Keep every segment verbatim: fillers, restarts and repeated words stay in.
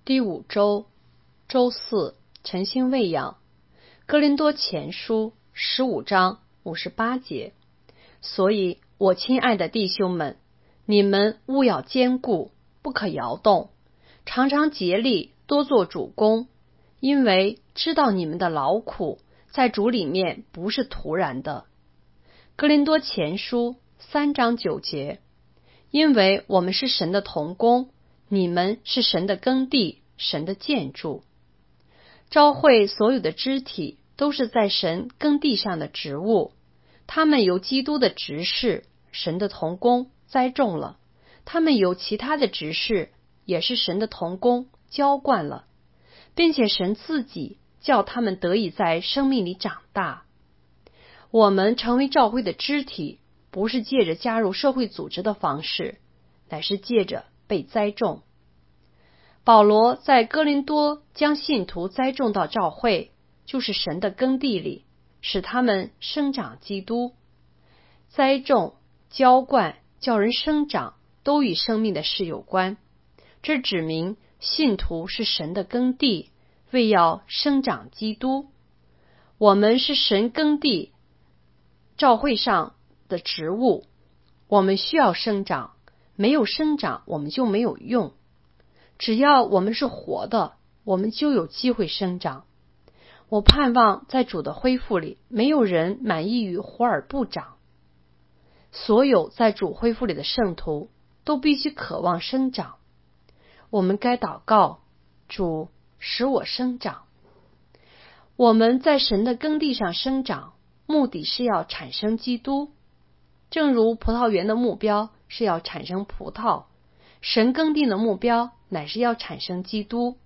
第五周，周四，晨星喂养。哥林多前书十五章五十八节。所以，我亲爱的弟兄们，你们务要坚固，不可摇动，常常竭力多做主工，因为知道你们的劳苦在主里面不是徒然的。哥林多前书三章九节。因为我们是神的同工，你们是神的耕地，神的建筑。召会所有的肢体都是在神耕地上的植物，他们由基督的执事，神的同工栽种了，他们由其他的执事，也是神的同工浇灌了，并且神自己叫他们得以在生命里长大。我们成为召会的肢体，不是借着加入社会组织的方式，乃是借着被栽种。保罗在哥林多将信徒栽种到召会，就是神的耕地里，使他们生长基督。栽种、浇灌、叫人生长，都与生命的事有关。这指明信徒是神的耕地，为要生长基督。我们是神耕地召会上的植物，我们需要生长，没有生长我们就没有用。只要我们是活的，我们就有机会生长。我盼望在主的恢复里，没有人满意于活而不长。所有在主恢复里的圣徒都必须渴望生长。我们该祷告，主使我生长。我们在神的耕地上生长，目的是要产生基督。正如葡萄园的目标是要产生葡萄，神耕地的目标乃是要产生基督。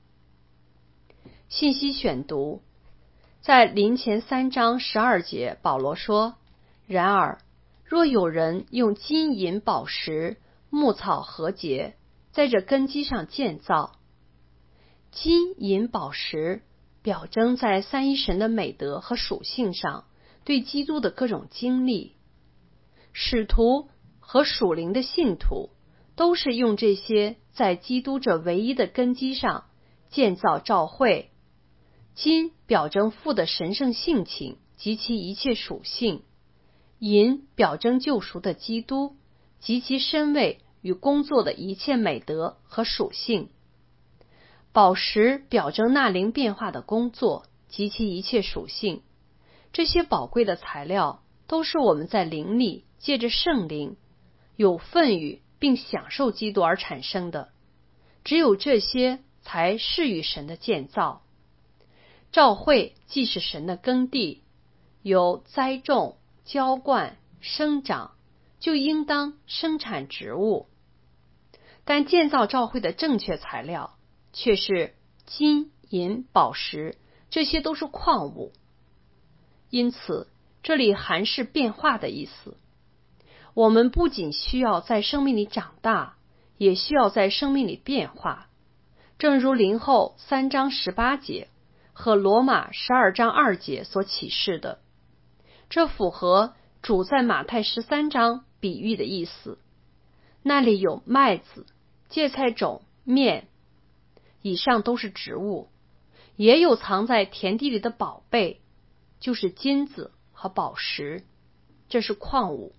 信息选读，在林前三章十二节，保罗说：然而，若有人用金银宝石、木草禾秸，在这根基上建造。金银宝石表征在三一神的美德和属性上对基督的各种经历。使徒和属灵的信徒都是用这些在基督这唯一的根基上建造召会。金表征父的神圣性情及其一切属性，银表征救赎的基督及其身位与工作的一切美德和属性，宝石表征纳灵变化的工作及其一切属性。这些宝贵的材料都是我们在灵里借着圣灵有份与并享受基督而产生的，只有这些才是与神的建造。召会既是神的耕地，有栽种、浇灌、生长，就应当生产植物。但建造召会的正确材料却是金银宝石，这些都是矿物。因此这里含是变化的意思。我们不仅需要在生命里长大，也需要在生命里变化，正如林后三章十八节和罗马十二章二节所启示的。这符合主在马太十三章比喻的意思。那里有麦子、芥菜种、面，以上都是植物，也有藏在田地里的宝贝，就是金子和宝石，这是矿物。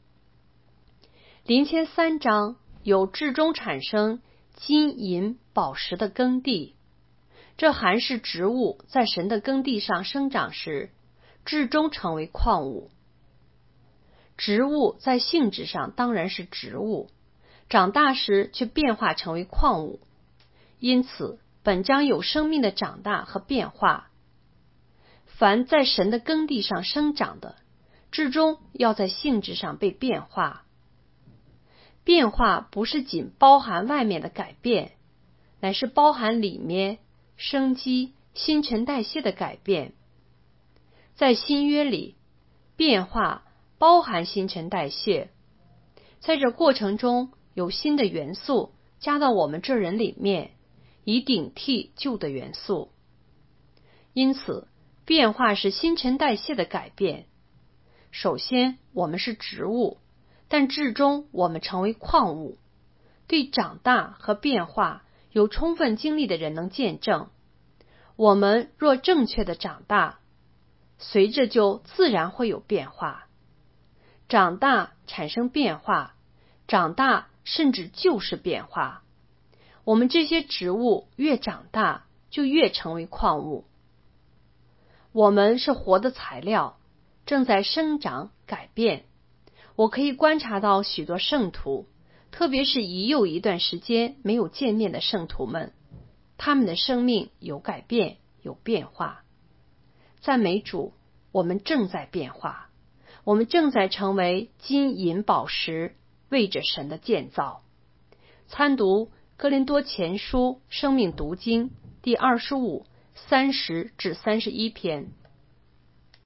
林前三章有至终产生金银宝石的耕地，这含是植物在神的耕地上生长时，至终成为矿物。植物在性质上当然是植物，长大时却变化成为矿物，因此本章有生命的长大和变化。凡在神的耕地上生长的，至终要在性质上被变化。变化不是仅包含外面的改变，乃是包含里面生机、新陈代谢的改变。在新约里，变化包含新陈代谢，在这过程中有新的元素加到我们这人里面，以顶替旧的元素。因此变化是新陈代谢的改变。首先我们是植物，但至终我们成为矿物。对长大和变化有充分经历的人能见证。我们若正确的长大，随着就自然会有变化。长大产生变化，长大甚至就是变化。我们这些植物越长大，就越成为矿物。我们是活的材料，正在生长改变。我可以观察到许多圣徒，特别是已有一段时间没有见面的圣徒们，他们的生命有改变，有变化。赞美主，我们正在变化，我们正在成为金银宝石，为着神的建造。参读哥林多前书生命读经第二十五、三十至三十一篇。